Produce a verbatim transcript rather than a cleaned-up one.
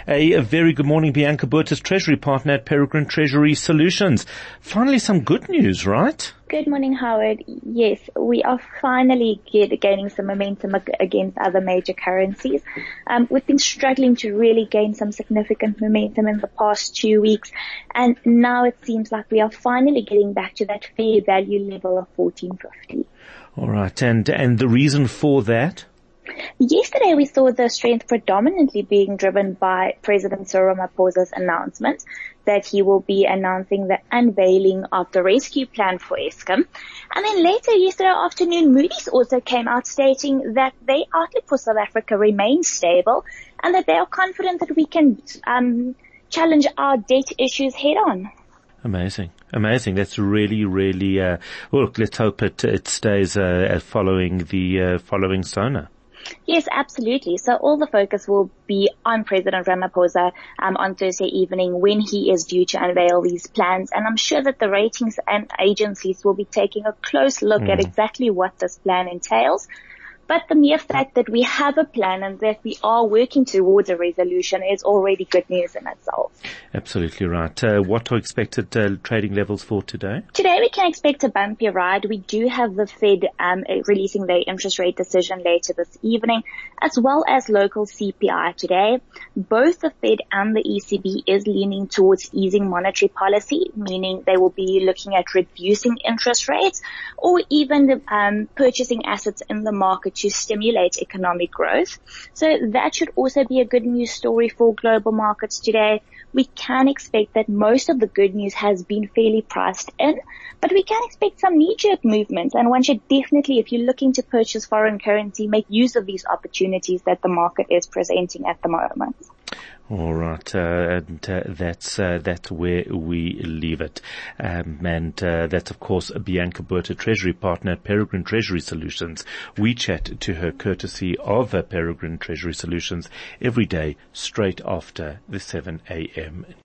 A, a very good morning, Bianca Burtis, Treasury Partner at Peregrine Treasury Solutions. Finally, some good news, right? Good morning, Howard. Yes, we are finally get, gaining some momentum ag- against other major currencies. Um, we've been struggling to really gain some significant momentum in the past two weeks, and now it seems like we are finally getting back to that fair value level of fourteen fifty. All right, and and the reason for that? Yesterday, we saw the strength predominantly being driven by President Cyril Ramaphosa's announcement that he will be announcing the unveiling of the rescue plan for Eskom. And then later yesterday afternoon, Moody's also came out stating that their outlook for South Africa remains stable and that they are confident that we can um, challenge our debt issues head on. Amazing. Amazing. That's really, really, uh, well, let's hope it, it stays, uh, following the, uh, following SONA. Yes, absolutely. So all the focus will be on President Ramaphosa um, on Thursday evening when he is due to unveil these plans. And I'm sure that the ratings and agencies will be taking a close look mm. at exactly what this plan entails. But the mere fact that we have a plan and that we are working towards a resolution is already good news in itself. Absolutely right. Uh, what are expected uh, trading levels for today? Today we can expect a bumpy ride. We do have the Fed um, releasing their interest rate decision later this evening, as well as local C P I today. Both the Fed and the E C B is leaning towards easing monetary policy, meaning they will be looking at reducing interest rates or even um, purchasing assets in the market to stimulate economic growth. So that should also be a good news story for global markets today. We can expect that most of the good news has been fairly priced in, but we can expect some knee-jerk movements, and one should definitely, if you're looking to purchase foreign currency, make use of these opportunities that the market is presenting at the moment. All right, uh, and uh, that's uh, that's where we leave it. Um, and uh, that's, of course, Bianca Burtis, Treasury Partner at Peregrine Treasury Solutions. We chat to her courtesy of uh, Peregrine Treasury Solutions every day straight after the seven a.m.